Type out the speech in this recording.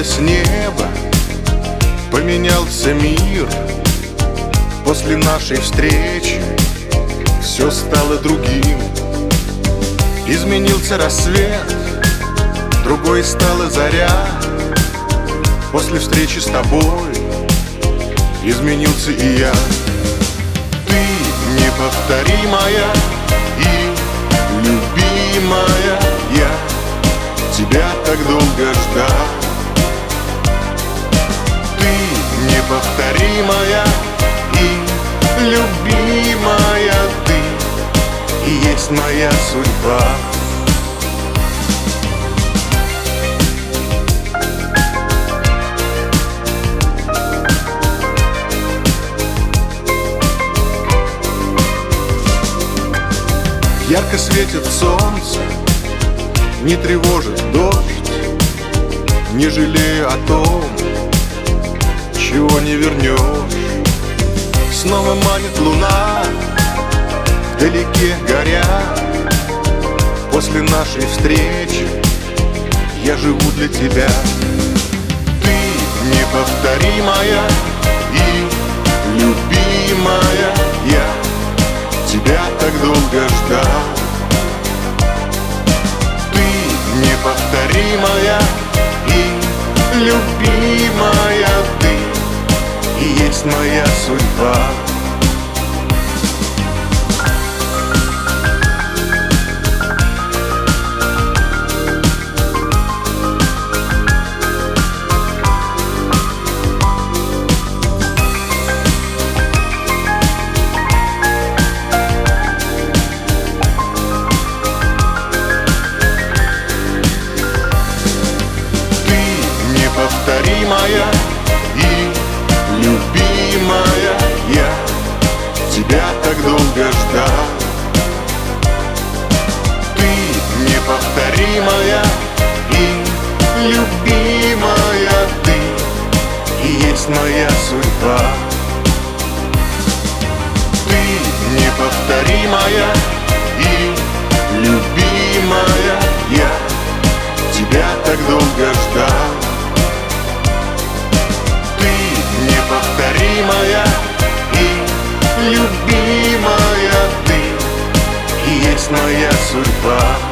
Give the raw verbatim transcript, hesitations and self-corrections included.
Изменилось небо, поменялся мир. После нашей встречи все стало другим. Изменился рассвет, другой стала заря. После встречи с тобой изменился и я. Ты неповторимая и любимая, я тебя так долго ждал. Ты неповторимая и любимая, ты и есть моя судьба. Ярко светит солнце, не тревожит дождь, не жалея о том, чего не вернешь. Снова манит луна, вдалеке горя. После нашей встречи я живу для тебя. Ты неповторимая и любимая, я тебя так долго ждал. Ты неповторимая и любимая, ты и есть моя судьба. Неповторимая и любимая, я тебя так долго ждал. Ты неповторимая и любимая, ты и есть моя судьба. Ты неповторимая и любимая, я тебя так долго ждал. Неповторимая и любимая, ты и есть моя судьба.